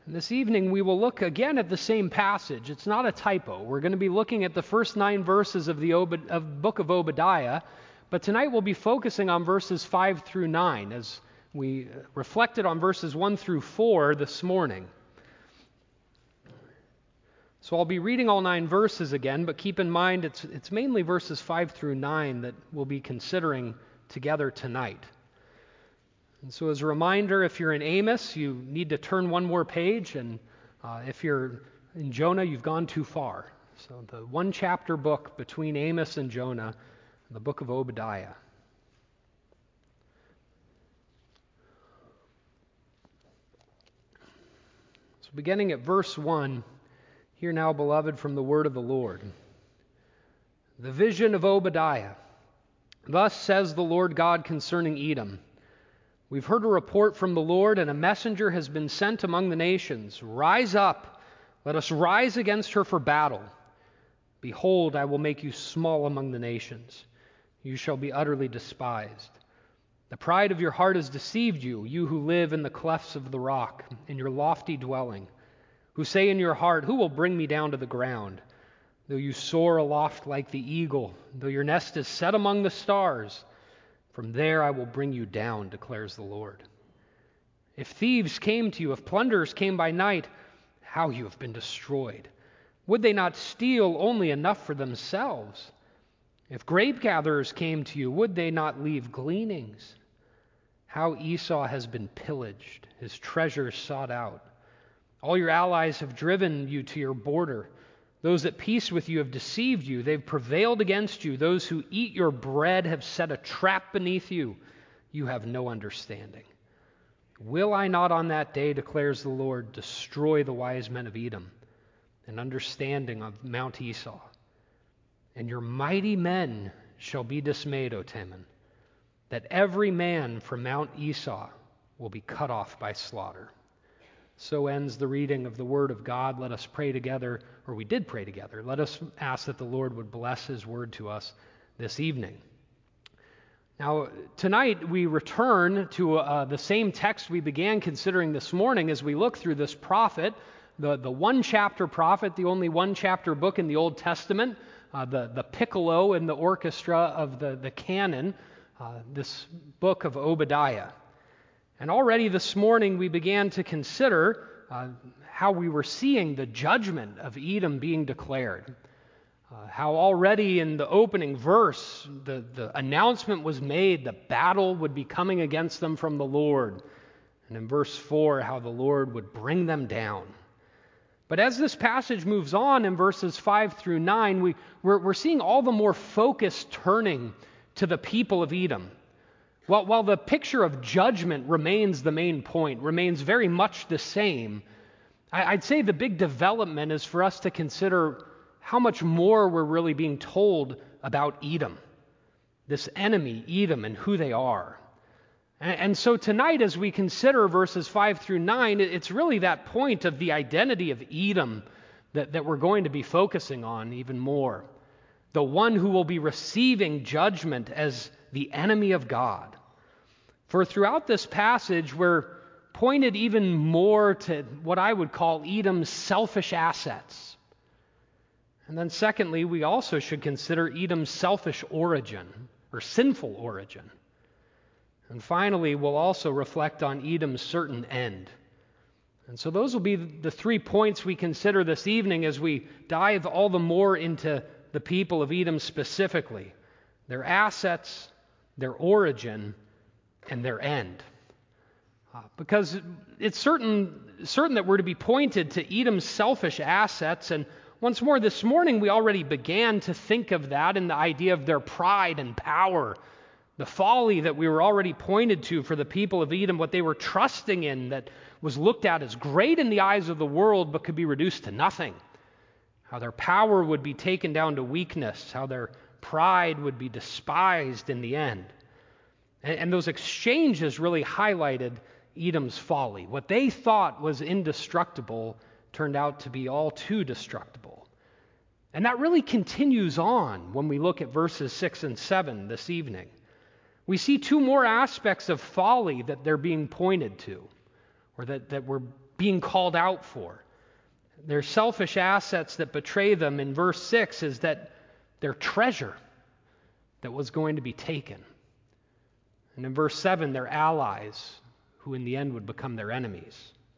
And this evening we will look again at the same passage. It's not a typo. We're going to be looking at the first 9 verses of the book of Obadiah, but tonight we'll be focusing on verses 5 through 9 as we reflected on verses 1 through 4 this morning. So I'll be reading all 9 verses again, but keep in mind it's mainly verses 5 through 9 that we'll be considering together tonight. And so as a reminder, if you're in Amos, you need to turn one more page, and if you're in Jonah, you've gone too far. So the one chapter book between Amos and Jonah, the book of Obadiah. So beginning at verse 1, hear now, beloved, from the word of the Lord. The vision of Obadiah. Thus says the Lord God concerning Edom. We've heard a report from the Lord, and a messenger has been sent among the nations. Rise up, let us rise against her for battle. Behold, I will make you small among the nations. You shall be utterly despised. The pride of your heart has deceived you, you who live in the clefts of the rock, in your lofty dwelling, who say in your heart, who will bring me down to the ground? Though you soar aloft like the eagle, though your nest is set among the stars, from there I will bring you down, declares the Lord. If thieves came to you, if plunderers came by night, how you have been destroyed. Would they not steal only enough for themselves? If grape gatherers came to you, would they not leave gleanings? How Esau has been pillaged, his treasures sought out. All your allies have driven you to your border. Those at peace with you have deceived you. They've prevailed against you. Those who eat your bread have set a trap beneath you. You have no understanding. Will I not on that day, declares the Lord, destroy the wise men of Edom and understanding of Mount Esau? And your mighty men shall be dismayed, O Teman, that every man from Mount Esau will be cut off by slaughter. So ends the reading of the Word of God. Let us pray together, or we did pray together. Let us ask that the Lord would bless His Word to us this evening. Now, tonight we return to the same text we began considering this morning as we look through this prophet, the one-chapter prophet, the only one-chapter book in the Old Testament, the piccolo in the orchestra of the canon, this book of Obadiah. And already this morning we began to consider how we were seeing the judgment of Edom being declared. How already in the opening verse the announcement was made that battle would be coming against them from the Lord. And in verse 4, how the Lord would bring them down. But as this passage moves on in verses 5 through 9, we're seeing all the more focus turning to the people of Edom. While the picture of judgment remains the main point, remains very much the same, I'd say the big development is for us to consider how much more we're really being told about Edom, this enemy, Edom, and who they are. And so tonight, as we consider verses 5 through 9, it's really that point of the identity of Edom that we're going to be focusing on even more. The one who will be receiving judgment as the enemy of God. For throughout this passage, we're pointed even more to what I would call Edom's selfish assets. And then secondly, we also should consider Edom's selfish origin, or sinful origin. And finally, we'll also reflect on Edom's certain end. And so those will be the 3 points we consider this evening as we dive all the more into the people of Edom specifically. Their assets, their origin, and their end. Because it's certain that we're to be pointed to Edom's selfish assets, and once more this morning we already began to think of that in the idea of their pride and power, the folly that we were already pointed to for the people of Edom, what they were trusting in that was looked at as great in the eyes of the world but could be reduced to nothing. How their power would be taken down to weakness, how their pride would be despised in the end. And those exchanges really highlighted Edom's folly. What they thought was indestructible turned out to be all too destructible. And that really continues on when we look at verses 6 and 7 this evening. We see 2 more aspects of folly that they're being pointed to, or that we're being called out for. Their selfish assets that betray them in verse 6 is that their treasure that was going to be taken. And in verse 7, their allies, who in the end would become their enemies.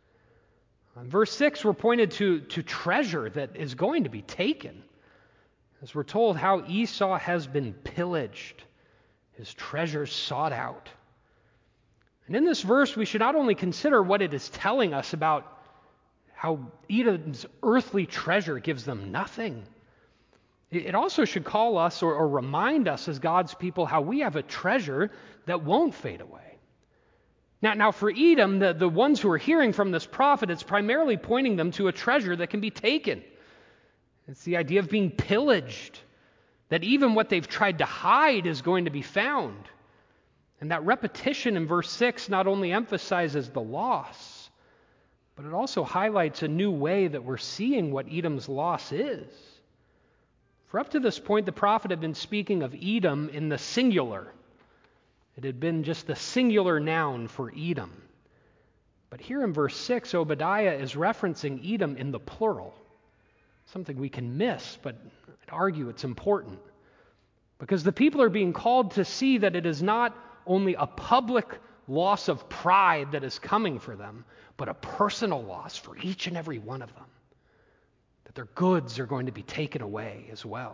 In verse 6, we're pointed to treasure that is going to be taken. As we're told how Esau has been pillaged, his treasures sought out. And in this verse, we should not only consider what it is telling us about how Edom's earthly treasure gives them nothing. It also should call us or remind us as God's people how we have a treasure that won't fade away. Now for Edom, the ones who are hearing from this prophet, it's primarily pointing them to a treasure that can be taken. It's the idea of being pillaged, that even what they've tried to hide is going to be found. And that repetition in verse 6 not only emphasizes the loss, but it also highlights a new way that we're seeing what Edom's loss is. For up to this point, the prophet had been speaking of Edom in the singular. It had been just the singular noun for Edom. But here in verse 6, Obadiah is referencing Edom in the plural. Something we can miss, but I'd argue it's important. Because the people are being called to see that it is not only a public loss of pride that is coming for them, but a personal loss for each and every one of them. That their goods are going to be taken away as well.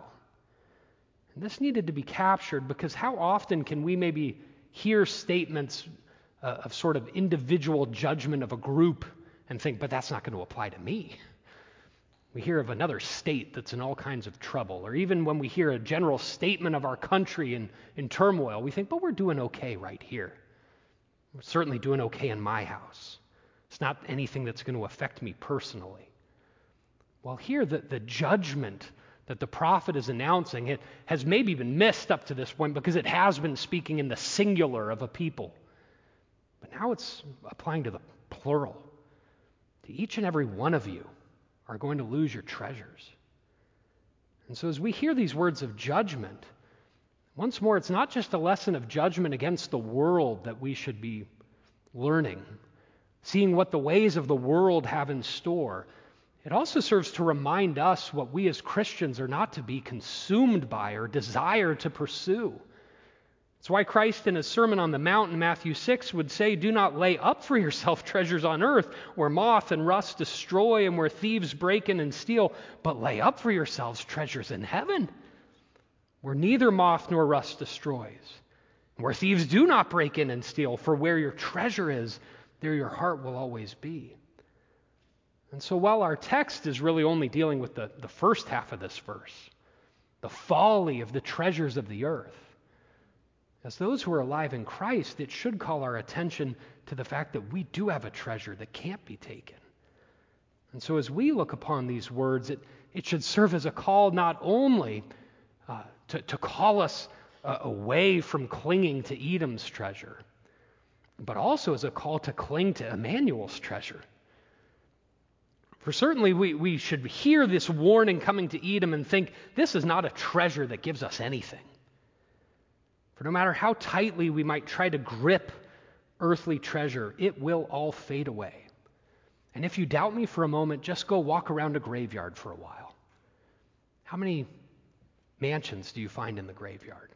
And this needed to be captured because how often can we maybe hear statements of sort of individual judgment of a group and think, but that's not going to apply to me. We hear of another state that's in all kinds of trouble, or even when we hear a general statement of our country in turmoil, we think, but we're doing okay right here. We're certainly doing okay in my house. It's not anything that's going to affect me personally. Well, here the judgment that the prophet is announcing, it has maybe been missed up to this point because it has been speaking in the singular of a people. But now it's applying to the plural. To each and every one of you are going to lose your treasures. And so as we hear these words of judgment, once more, it's not just a lesson of judgment against the world that we should be learning, seeing what the ways of the world have in store. It also serves to remind us what we as Christians are not to be consumed by or desire to pursue. It's why Christ in his Sermon on the Mount in Matthew 6 would say, do not lay up for yourself treasures on earth where moth and rust destroy and where thieves break in and steal, but lay up for yourselves treasures in heaven where neither moth nor rust destroys, where thieves do not break in and steal, for where your treasure is, there your heart will always be. And so while our text is really only dealing with the first half of this verse, the folly of the treasures of the earth, as those who are alive in Christ, it should call our attention to the fact that we do have a treasure that can't be taken. And so as we look upon these words, it should serve as a call not only to call us away from clinging to Edom's treasure, but also as a call to cling to Emmanuel's treasure. For certainly we should hear this warning coming to Edom and think, this is not a treasure that gives us anything. For no matter how tightly we might try to grip earthly treasure, it will all fade away. And if you doubt me for a moment, just go walk around a graveyard for a while. How many mansions do you find in the graveyard?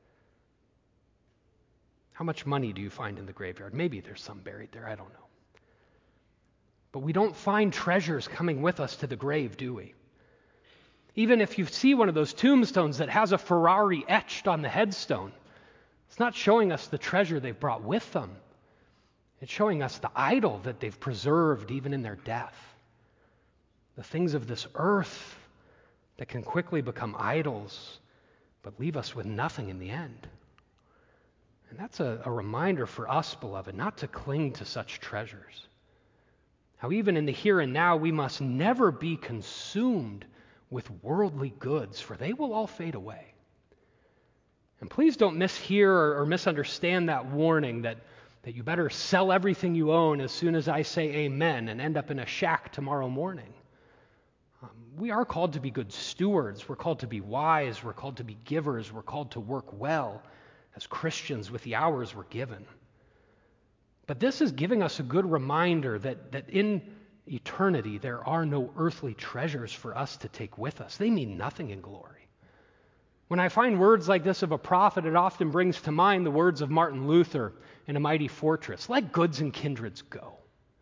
How much money do you find in the graveyard? Maybe there's some buried there, I don't know. But we don't find treasures coming with us to the grave, do we? Even if you see one of those tombstones that has a Ferrari etched on the headstone, it's not showing us the treasure they've brought with them. It's showing us the idol that they've preserved even in their death. The things of this earth that can quickly become idols, but leave us with nothing in the end. And that's a reminder for us, beloved, not to cling to such treasures. How even in the here and now, we must never be consumed with worldly goods, for they will all fade away. And please don't mishear or misunderstand that warning that you better sell everything you own as soon as I say amen and end up in a shack tomorrow morning. We are called to be good stewards. We're called to be wise. We're called to be givers. We're called to work well as Christians with the hours we're given. But this is giving us a good reminder that in eternity, there are no earthly treasures for us to take with us. They mean nothing in glory. When I find words like this of a prophet, it often brings to mind the words of Martin Luther in A Mighty Fortress. Let goods and kindreds go.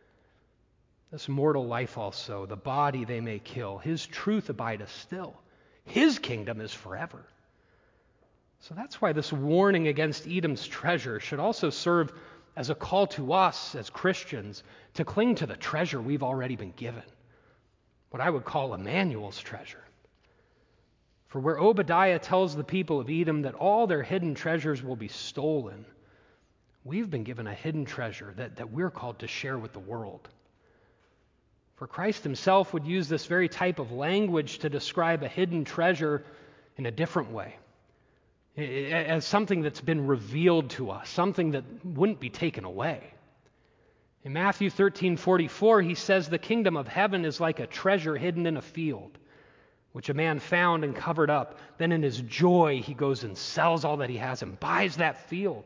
This mortal life also, the body they may kill. His truth abideth still. His kingdom is forever. So that's why this warning against Edom's treasure should also serve as a call to us as Christians to cling to the treasure we've already been given. What I would call Emmanuel's treasure. For where Obadiah tells the people of Edom that all their hidden treasures will be stolen, we've been given a hidden treasure that we're called to share with the world. For Christ himself would use this very type of language to describe a hidden treasure in a different way, as something that's been revealed to us, something that wouldn't be taken away. In Matthew 13:44, he says, the kingdom of heaven is like a treasure hidden in a field, which a man found and covered up. Then in his joy, he goes and sells all that he has and buys that field.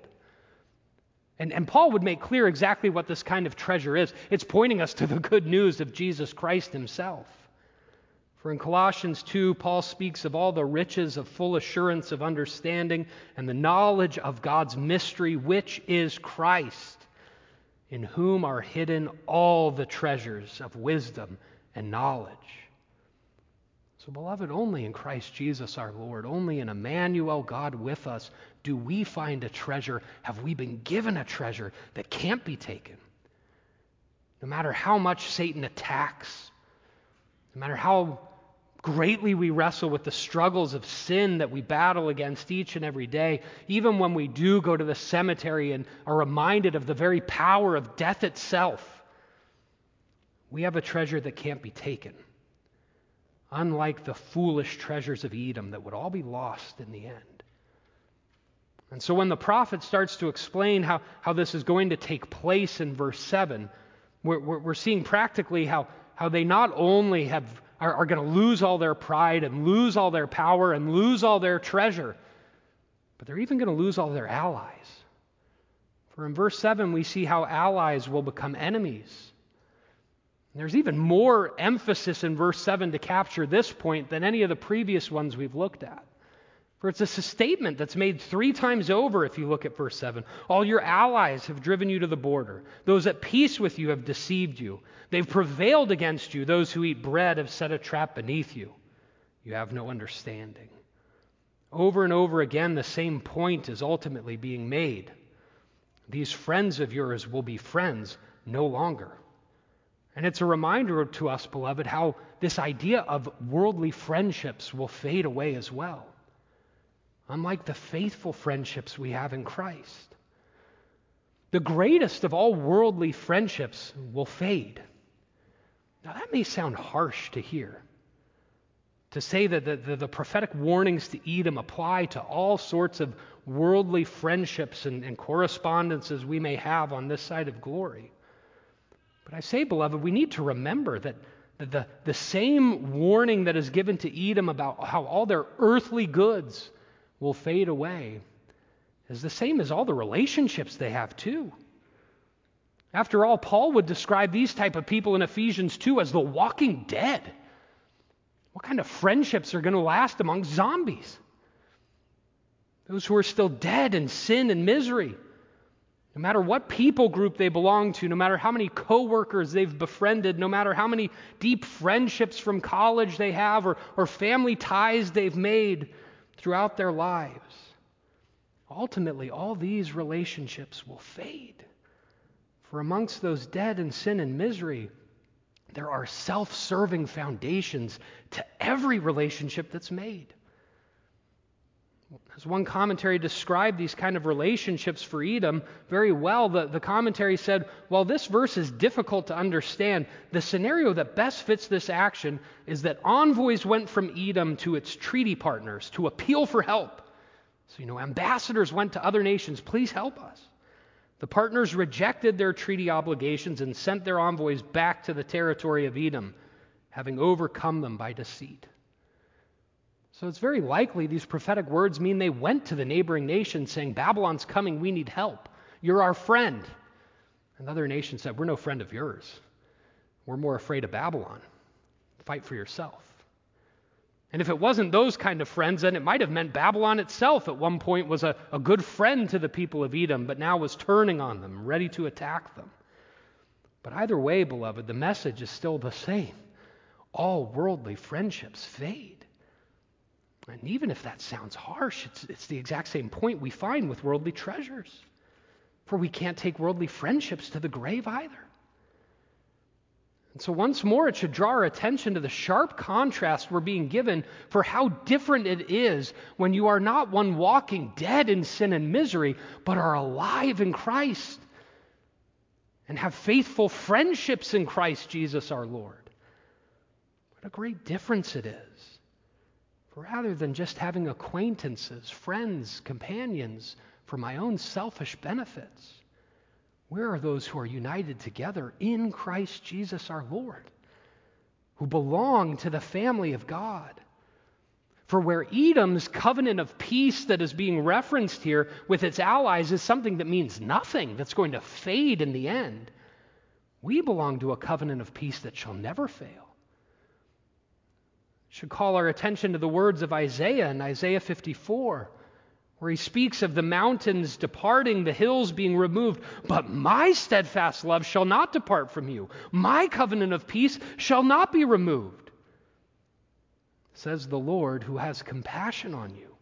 And Paul would make clear exactly what this kind of treasure is. It's pointing us to the good news of Jesus Christ himself. For in Colossians 2, Paul speaks of all the riches of full assurance of understanding and the knowledge of God's mystery, which is Christ, in whom are hidden all the treasures of wisdom and knowledge. So, beloved, only in Christ Jesus our Lord, only in Emmanuel, God with us, do we find a treasure, have we been given a treasure that can't be taken. No matter how much Satan attacks, no matter how greatly we wrestle with the struggles of sin that we battle against each and every day, even when we do go to the cemetery and are reminded of the very power of death itself, we have a treasure that can't be taken. Unlike the foolish treasures of Edom that would all be lost in the end. And so when the prophet starts to explain how this is going to take place in verse 7, we're seeing practically how they not only are going to lose all their pride and lose all their power and lose all their treasure, but they're even going to lose all their allies. For in verse 7 we see how allies will become enemies. There's even more emphasis in verse 7 to capture this point than any of the previous ones we've looked at. For it's a statement that's made 3 times over if you look at verse 7. All your allies have driven you to the border. Those at peace with you have deceived you. They've prevailed against you. Those who eat bread have set a trap beneath you. You have no understanding. Over and over again, the same point is ultimately being made. These friends of yours will be friends no longer. And it's a reminder to us, beloved, how this idea of worldly friendships will fade away as well. Unlike the faithful friendships we have in Christ. The greatest of all worldly friendships will fade. Now that may sound harsh to hear. To say that the prophetic warnings to Edom apply to all sorts of worldly friendships and correspondences we may have on this side of glory. But I say, beloved, we need to remember that the same warning that is given to Edom about how all their earthly goods will fade away is the same as all the relationships they have too. After all, Paul would describe these type of people in Ephesians 2 as the walking dead. What kind of friendships are going to last among zombies? Those who are still dead in sin and misery. No matter what people group they belong to, no matter how many coworkers they've befriended, no matter how many deep friendships from college they have or family ties they've made throughout their lives, ultimately all these relationships will fade. For amongst those dead in sin and misery, there are self-serving foundations to every relationship that's made. As one commentary described these kind of relationships for Edom very well, the commentary said, while this verse is difficult to understand, the scenario that best fits this action is that envoys went from Edom to its treaty partners to appeal for help. So, ambassadors went to other nations, please help us. The partners rejected their treaty obligations and sent their envoys back to the territory of Edom, having overcome them by deceit. So it's very likely these prophetic words mean they went to the neighboring nations saying, Babylon's coming, we need help. You're our friend. And the other nation said, we're no friend of yours. We're more afraid of Babylon. Fight for yourself. And if it wasn't those kind of friends, then it might have meant Babylon itself at one point was a good friend to the people of Edom, but now was turning on them, ready to attack them. But either way, beloved, the message is still the same. All worldly friendships fade. And even if that sounds harsh, it's the exact same point we find with worldly treasures. For we can't take worldly friendships to the grave either. And so once more, it should draw our attention to the sharp contrast we're being given for how different it is when you are not one walking dead in sin and misery, but are alive in Christ and have faithful friendships in Christ Jesus our Lord. What a great difference it is. For rather than just having acquaintances, friends, companions for my own selfish benefits, where are those who are united together in Christ Jesus our Lord, who belong to the family of God? For where Edom's covenant of peace that is being referenced here with its allies is something that means nothing, that's going to fade in the end, we belong to a covenant of peace that shall never fail. Should call our attention to the words of Isaiah in Isaiah 54, where he speaks of the mountains departing, the hills being removed. But my steadfast love shall not depart from you. My covenant of peace shall not be removed, says the Lord, who has compassion on you.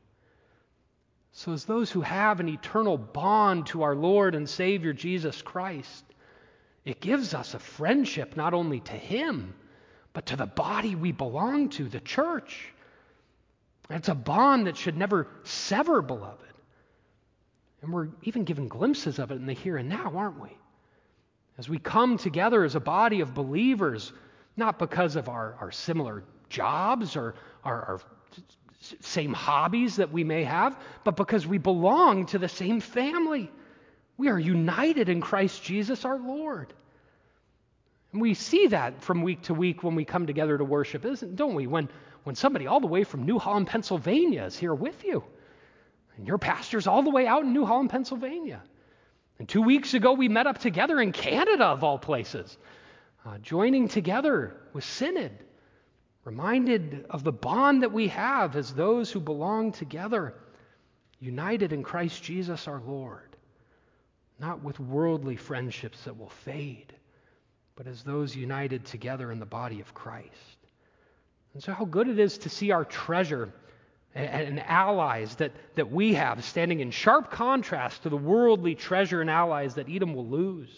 So as those who have an eternal bond to our Lord and Savior Jesus Christ, it gives us a friendship not only to him, but to the body we belong to, the church. It's a bond that should never sever, beloved. And we're even given glimpses of it in the here and now, aren't we? As we come together as a body of believers, not because of our similar jobs or our same hobbies that we may have, but because we belong to the same family. We are united in Christ Jesus our Lord. And we see that from week to week when we come together to worship, don't we? When somebody all the way from New Holland, Pennsylvania is here with you. And your pastor's all the way out in New Holland, Pennsylvania. And 2 weeks ago, we met up together in Canada, of all places, joining together with Synod, reminded of the bond that we have as those who belong together, united in Christ Jesus our Lord, not with worldly friendships that will fade, but as those united together in the body of Christ. And so how good it is to see our treasure and allies that we have standing in sharp contrast to the worldly treasure and allies that Edom will lose.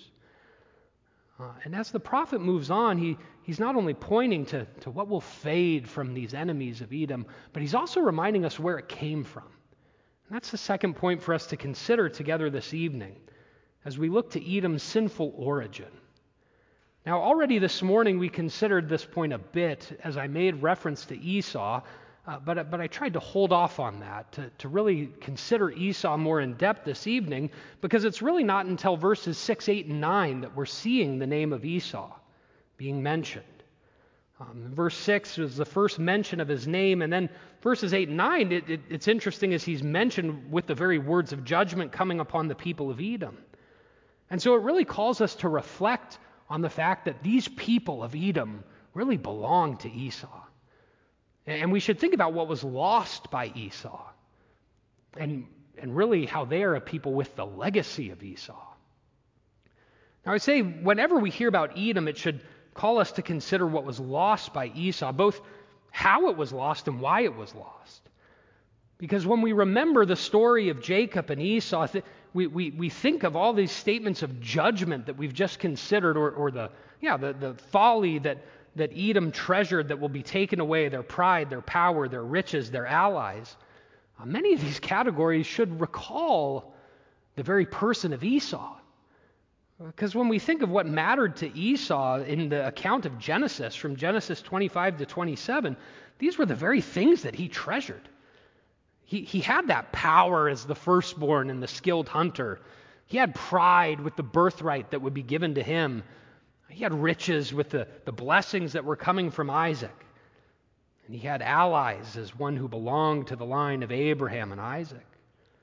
And as the prophet moves on, he's not only pointing to what will fade from these enemies of Edom, but he's also reminding us where it came from. And that's the second point for us to consider together this evening as we look to Edom's sinful origin. Now, already this morning we considered this point a bit as I made reference to Esau, but I tried to hold off on that, to really consider Esau more in depth this evening, because it's really not until verses 6, 8, and 9 that we're seeing the name of Esau being mentioned. Verse 6 is the first mention of his name, and then verses 8 and 9, it's interesting as he's mentioned with the very words of judgment coming upon the people of Edom. And so it really calls us to reflect on the fact that these people of Edom really belong to Esau. And we should think about what was lost by Esau and really how they are a people with the legacy of Esau. Now, I would say whenever we hear about Edom, it should call us to consider what was lost by Esau, both how it was lost and why it was lost. Because when we remember the story of Jacob and Esau, we think of all these statements of judgment that we've just considered, or the folly that Edom treasured that will be taken away, their pride, their power, their riches, their allies. Many of these categories should recall the very person of Esau. Because when we think of what mattered to Esau in the account of Genesis, from Genesis 25 to 27, these were the very things that he treasured. He had that power as the firstborn and the skilled hunter. He had pride with the birthright that would be given to him. He had riches with the blessings that were coming from Isaac. And he had allies as one who belonged to the line of Abraham and Isaac.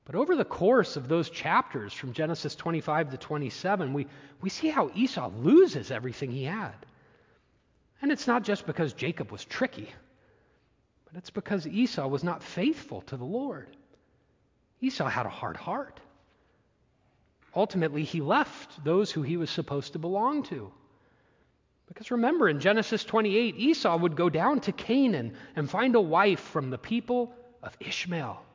But over the course of those chapters, from Genesis 25 to 27, we see how Esau loses everything he had. And it's not just because Jacob was tricky, but it's because Esau was not faithful to the Lord. Esau had a hard heart. Ultimately, he left those who he was supposed to belong to. Because remember, in Genesis 28, Esau would go down to Canaan and find a wife from the people of Ishmael.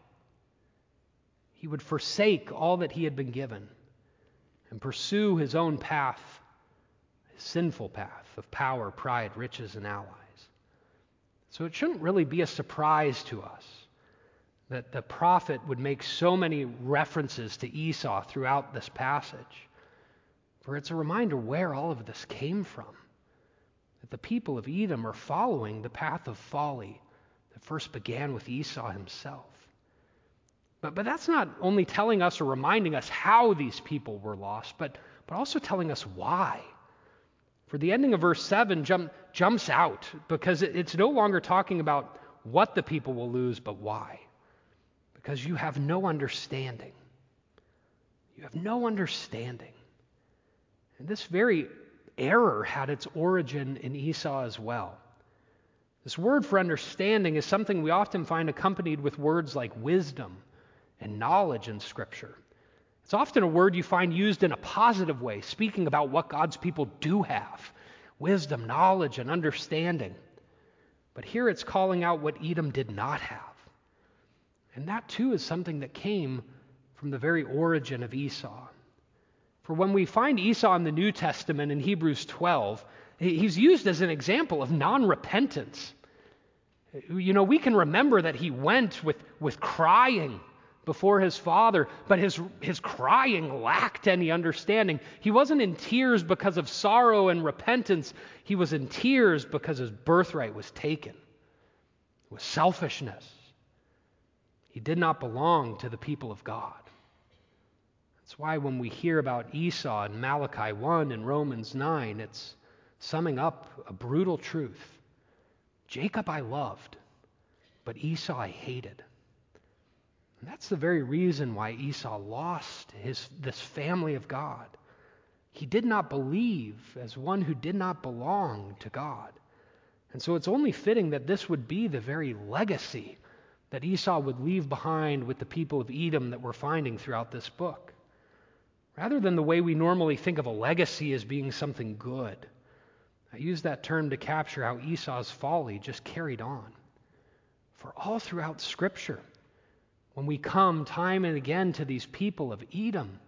He would forsake all that he had been given and pursue his own path, his sinful path of power, pride, riches, and allies. So it shouldn't really be a surprise to us that the prophet would make so many references to Esau throughout this passage. For it's a reminder where all of this came from. That the people of Edom are following the path of folly that first began with Esau himself. But that's not only telling us or reminding us how these people were lost, but also telling us why. For the ending of verse 7 jumps out because it's no longer talking about what the people will lose, but why. Because you have no understanding. You have no understanding. And this very error had its origin in Esau as well. This word for understanding is something we often find accompanied with words like wisdom and knowledge in Scripture. It's often a word you find used in a positive way, speaking about what God's people do have: wisdom, knowledge, and understanding. But here it's calling out what Edom did not have. And that too is something that came from the very origin of Esau. For when we find Esau in the New Testament in Hebrews 12, he's used as an example of non-repentance. You know, we can remember that he went with crying before his father, but his crying lacked any understanding. He wasn't in tears because of sorrow and repentance. He was in tears because his birthright was taken. It was selfishness. He did not belong to the people of God. That's why when we hear about Esau in Malachi 1 and Romans 9, it's summing up a brutal truth. Jacob I loved, but Esau I hated. And that's the very reason why Esau lost this family of God. He did not believe as one who did not belong to God. And so it's only fitting that this would be the very legacy that Esau would leave behind with the people of Edom that we're finding throughout this book. Rather than the way we normally think of a legacy as being something good, I use that term to capture how Esau's folly just carried on. For all throughout Scripture, when we come time and again to these people of Edom,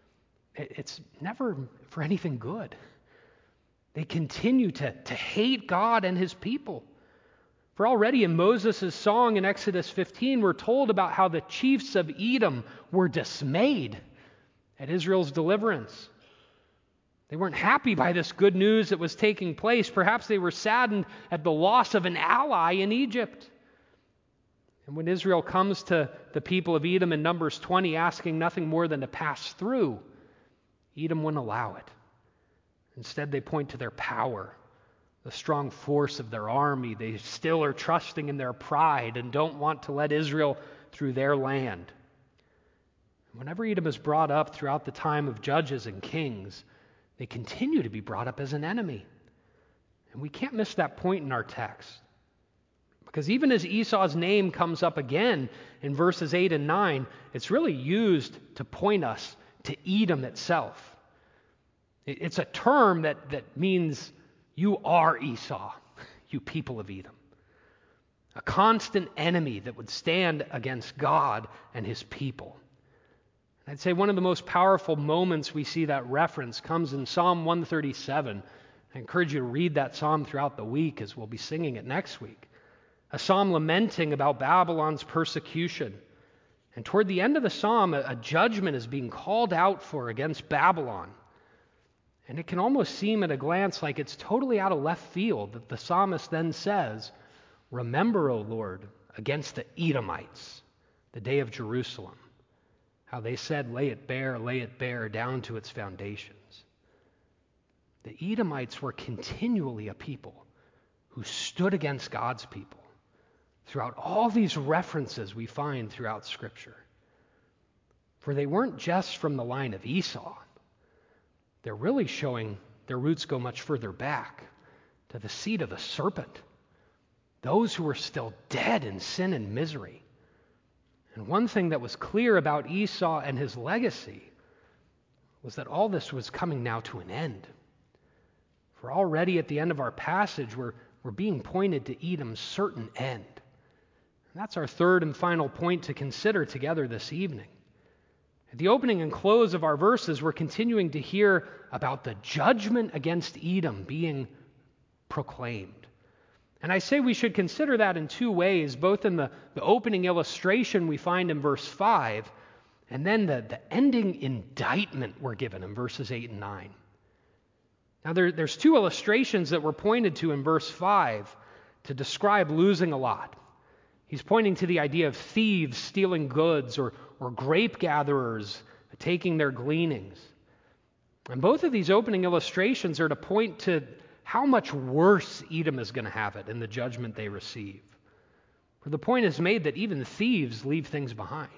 it's never for anything good. They continue to hate God and his people. For already in Moses' song in Exodus 15, we're told about how the chiefs of Edom were dismayed at Israel's deliverance. They weren't happy by this good news that was taking place. Perhaps they were saddened at the loss of an ally in Egypt. And when Israel comes to the people of Edom in Numbers 20 asking nothing more than to pass through, Edom wouldn't allow it. Instead, they point to their power, the strong force of their army. They still are trusting in their pride and don't want to let Israel through their land. Whenever Edom is brought up throughout the time of judges and kings, they continue to be brought up as an enemy. And we can't miss that point in our text. Because even as Esau's name comes up again in verses 8 and 9, it's really used to point us to Edom itself. It's a term that means you are Esau, you people of Edom. A constant enemy that would stand against God and his people. I'd say one of the most powerful moments we see that reference comes in Psalm 137. I encourage you to read that psalm throughout the week as we'll be singing it next week. A psalm lamenting about Babylon's persecution. And toward the end of the psalm, a judgment is being called out for against Babylon. And it can almost seem at a glance like it's totally out of left field that the psalmist then says, "Remember, O Lord, against the Edomites, the day of Jerusalem, how they said, lay it bare, down to its foundations." The Edomites were continually a people who stood against God's people throughout all these references we find throughout Scripture. For they weren't just from the line of Esau. They're really showing their roots go much further back to the seed of the serpent, those who were still dead in sin and misery. And one thing that was clear about Esau and his legacy was that all this was coming now to an end. For already at the end of our passage, we're being pointed to Edom's certain end. And that's our third and final point to consider together this evening. At the opening and close of our verses, we're continuing to hear about the judgment against Edom being proclaimed. And I say we should consider that in two ways, both in the opening illustration we find in verse 5, and then the ending indictment we're given in verses 8 and 9. Now there's two illustrations that were pointed to in verse 5 to describe losing a lot. He's pointing to the idea of thieves stealing goods or grape gatherers taking their gleanings. And both of these opening illustrations are to point to how much worse Edom is going to have it in the judgment they receive. For the point is made that even thieves leave things behind.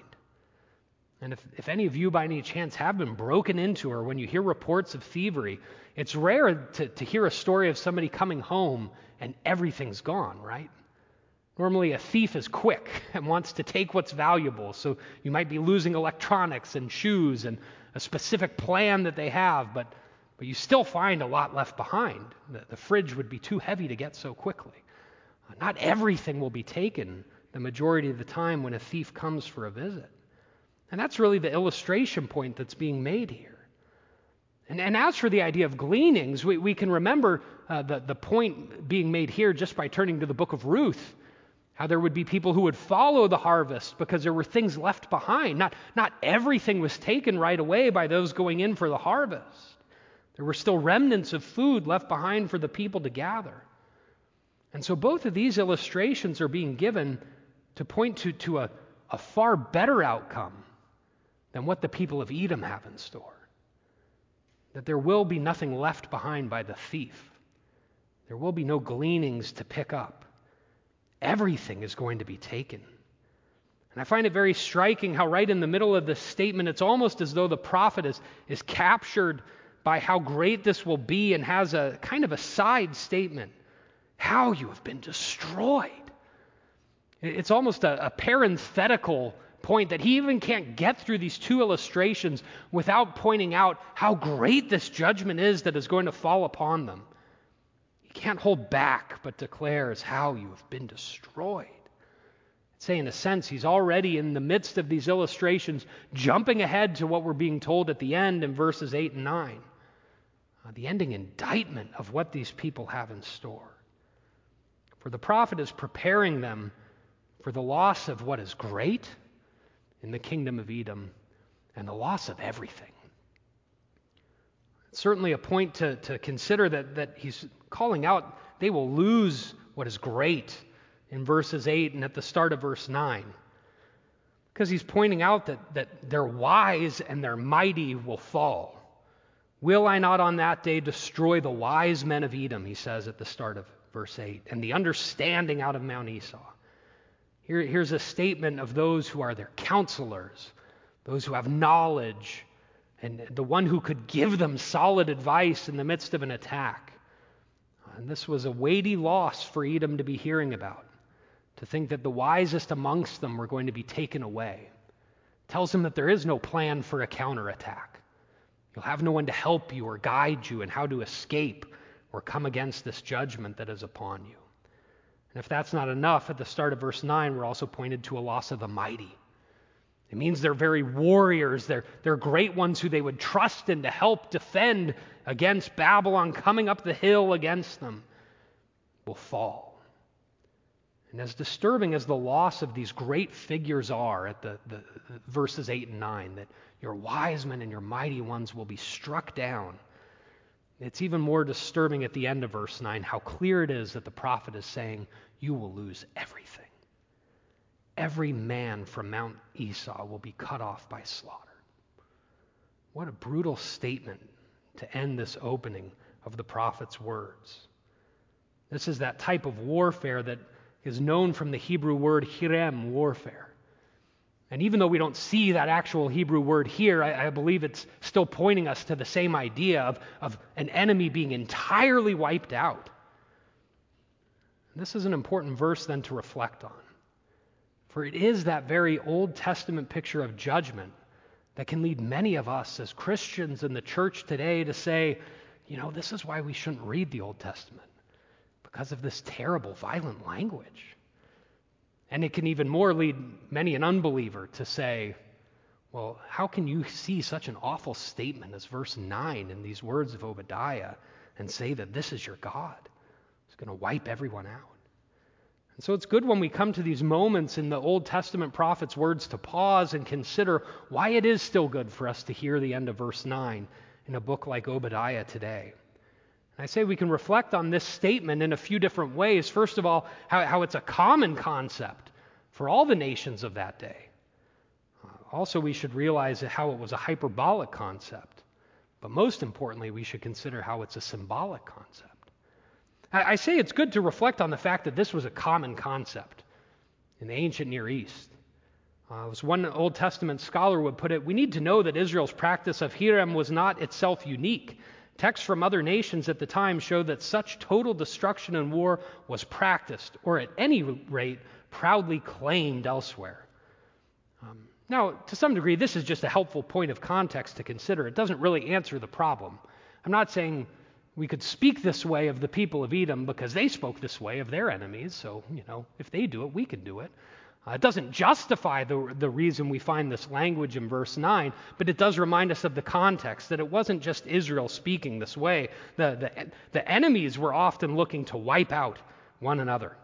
And if any of you by any chance have been broken into, or when you hear reports of thievery, it's rare to hear a story of somebody coming home and everything's gone, right? Normally a thief is quick and wants to take what's valuable, so you might be losing electronics and shoes and a specific plan that they have, but you still find a lot left behind. The fridge would be too heavy to get so quickly. Not everything will be taken the majority of the time when a thief comes for a visit. And that's really the illustration point that's being made here. And as for the idea of gleanings, we can remember the point being made here just by turning to the book of Ruth, how there would be people who would follow the harvest because there were things left behind. Not everything was taken right away by those going in for the harvest. There were still remnants of food left behind for the people to gather. And so both of these illustrations are being given to point to a far better outcome than what the people of Edom have in store. That there will be nothing left behind by the thief. There will be no gleanings to pick up. Everything is going to be taken. And I find it very striking how right in the middle of this statement, it's almost as though the prophet is captured by how great this will be and has a kind of a side statement. How you have been destroyed. It's almost a parenthetical point that he even can't get through these two illustrations without pointing out how great this judgment is that is going to fall upon them. He can't hold back but declares how you have been destroyed. I'd say in a sense he's already in the midst of these illustrations jumping ahead to what we're being told at the end in verses 8 and 9. The ending indictment of what these people have in store. For the prophet is preparing them for the loss of what is great in the kingdom of Edom and the loss of everything. It's certainly a point to consider that he's calling out they will lose what is great in verses 8 and at the start of verse 9. Because he's pointing out that their wise and their mighty will fall. Will I not on that day destroy the wise men of Edom, he says at the start of verse 8, and the understanding out of Mount Esau. Here's a statement of those who are their counselors, those who have knowledge, and the one who could give them solid advice in the midst of an attack. And this was a weighty loss for Edom to be hearing about, to think that the wisest amongst them were going to be taken away. It tells them that there is no plan for a counterattack. You'll have no one to help you or guide you in how to escape or come against this judgment that is upon you. And if that's not enough, at the start of verse 9, we're also pointed to a loss of the mighty. It means they're very warriors. They're great ones who they would trust in to help defend against Babylon coming up the hill against them will fall. And as disturbing as the loss of these great figures are at the verses 8 and 9, that your wise men and your mighty ones will be struck down, it's even more disturbing at the end of verse 9 how clear it is that the prophet is saying, you will lose everything. Every man from Mount Esau will be cut off by slaughter. What a brutal statement to end this opening of the prophet's words. This is that type of warfare that is known from the Hebrew word hirem, warfare. And even though we don't see that actual Hebrew word here, I believe it's still pointing us to the same idea of an enemy being entirely wiped out. This is an important verse then to reflect on. For it is that very Old Testament picture of judgment that can lead many of us as Christians in the church today to say, this is why we shouldn't read the Old Testament, because of this terrible, violent language. And it can even more lead many an unbeliever to say, well, how can you see such an awful statement as verse 9 in these words of Obadiah and say that this is your God? It's going to wipe everyone out. And so it's good when we come to these moments in the Old Testament prophet's words to pause and consider why it is still good for us to hear the end of verse 9 in a book like Obadiah today. And I say we can reflect on this statement in a few different ways. First of all, how it's a common concept for all the nations of that day. Also, we should realize how it was a hyperbolic concept. But most importantly, we should consider how it's a symbolic concept. I say it's good to reflect on the fact that this was a common concept in the ancient Near East. As one Old Testament scholar would put it, we need to know that Israel's practice of Hiram was not itself unique. Texts from other nations at the time show that such total destruction and war was practiced, or at any rate, proudly claimed elsewhere. Now, to some degree, this is just a helpful point of context to consider. It doesn't really answer the problem. I'm not saying we could speak this way of the people of Edom because they spoke this way of their enemies. So, if they do it, we can do it. It doesn't justify the reason we find this language in verse 9, but it does remind us of the context, that it wasn't just Israel speaking this way. The enemies were often looking to wipe out one another.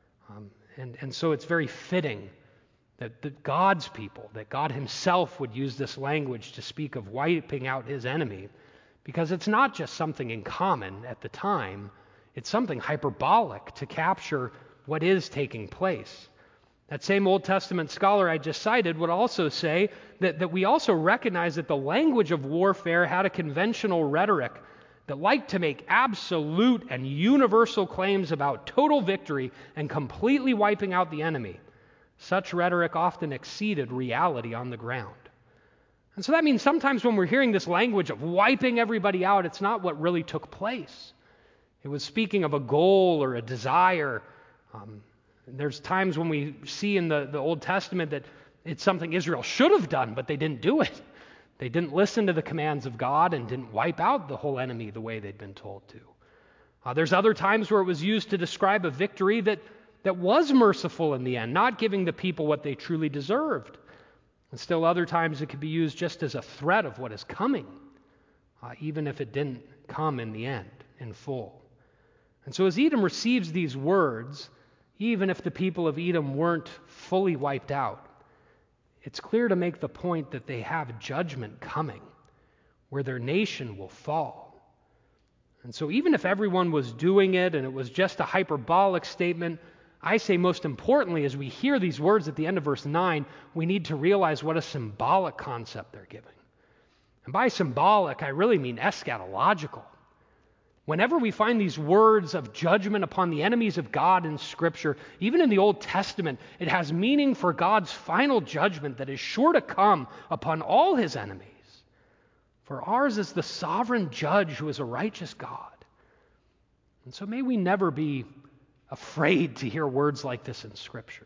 And so it's very fitting that God's people, that God himself would use this language to speak of wiping out his enemy, because it's not just something in common at the time, it's something hyperbolic to capture what is taking place. That same Old Testament scholar I just cited would also say that we also recognize that the language of warfare had a conventional rhetoric that liked to make absolute and universal claims about total victory and completely wiping out the enemy. Such rhetoric often exceeded reality on the ground. And so that means sometimes when we're hearing this language of wiping everybody out, it's not what really took place. It was speaking of a goal or a desire. There's times when we see in the Old Testament that it's something Israel should have done, but they didn't do it. They didn't listen to the commands of God and didn't wipe out the whole enemy the way they'd been told to. There's other times where it was used to describe a victory that was merciful in the end, not giving the people what they truly deserved. And still other times it could be used just as a threat of what is coming, even if it didn't come in the end, in full. And so as Edom receives these words, even if the people of Edom weren't fully wiped out, it's clear to make the point that they have judgment coming, where their nation will fall. And so even if everyone was doing it and it was just a hyperbolic statement, I say most importantly, as we hear these words at the end of verse 9, we need to realize what a symbolic concept they're giving. And by symbolic, I really mean eschatological. Whenever we find these words of judgment upon the enemies of God in Scripture, even in the Old Testament, it has meaning for God's final judgment that is sure to come upon all his enemies. For ours is the sovereign judge who is a righteous God. And so may we never be afraid to hear words like this in Scripture.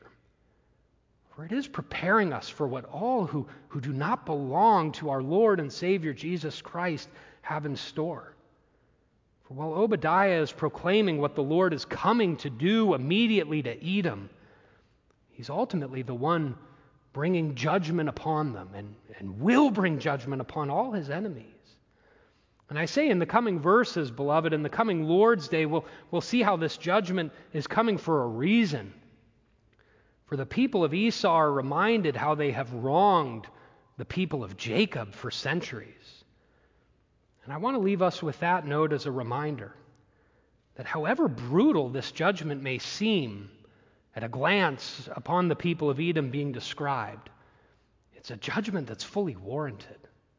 For it is preparing us for what all who do not belong to our Lord and Savior Jesus Christ have in store. For while Obadiah is proclaiming what the Lord is coming to do immediately to Edom, he's ultimately the one bringing judgment upon them and will bring judgment upon all his enemies. And I say in the coming verses, beloved, in the coming Lord's Day, we'll see how this judgment is coming for a reason. For the people of Esau are reminded how they have wronged the people of Jacob for centuries. And I want to leave us with that note as a reminder that however brutal this judgment may seem at a glance upon the people of Edom being described, it's a judgment that's fully warranted.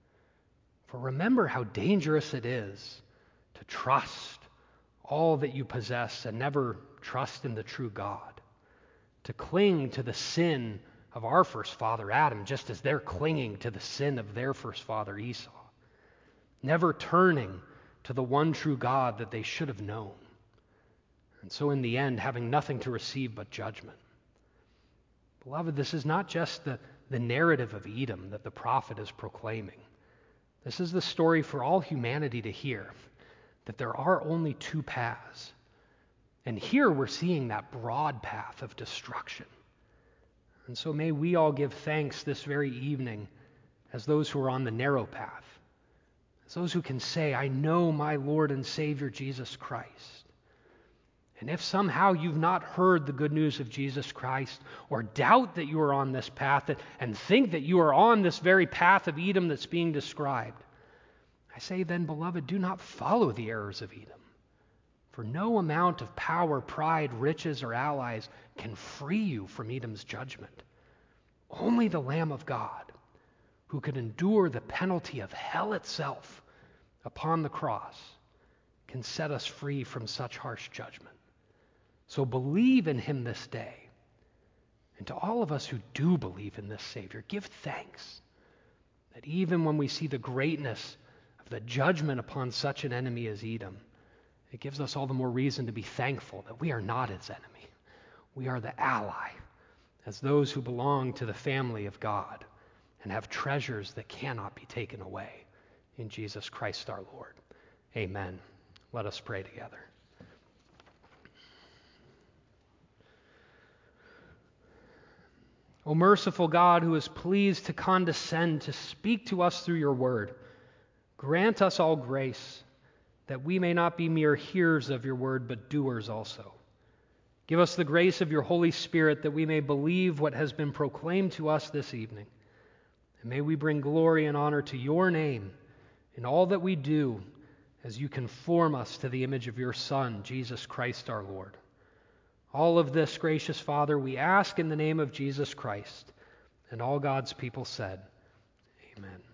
For remember how dangerous it is to trust all that you possess and never trust in the true God, to cling to the sin of our first father Adam, just as they're clinging to the sin of their first father Esau, never turning to the one true God that they should have known. And so in the end, having nothing to receive but judgment. Beloved, this is not just the narrative of Edom that the prophet is proclaiming. This is the story for all humanity to hear, that there are only two paths. And here we're seeing that broad path of destruction. And so may we all give thanks this very evening as those who are on the narrow path, as those who can say, I know my Lord and Savior Jesus Christ. And if somehow you've not heard the good news of Jesus Christ, or doubt that you are on this path and think that you are on this very path of Edom that's being described, I say then, beloved, do not follow the errors of Edom. For no amount of power, pride, riches, or allies can free you from Edom's judgment. Only the Lamb of God, who could endure the penalty of hell itself upon the cross, can set us free from such harsh judgment. So believe in him this day. And to all of us who do believe in this Savior, give thanks that even when we see the greatness of the judgment upon such an enemy as Edom, it gives us all the more reason to be thankful that we are not its enemy. We are the ally, as those who belong to the family of God and have treasures that cannot be taken away in Jesus Christ our Lord. Amen. Let us pray together. O merciful God, who is pleased to condescend to speak to us through your word, grant us all grace that we may not be mere hearers of your word, but doers also. Give us the grace of your Holy Spirit that we may believe what has been proclaimed to us this evening. And may we bring glory and honor to your name in all that we do as you conform us to the image of your Son, Jesus Christ our Lord. All of this, gracious Father, we ask in the name of Jesus Christ. And all God's people said, Amen.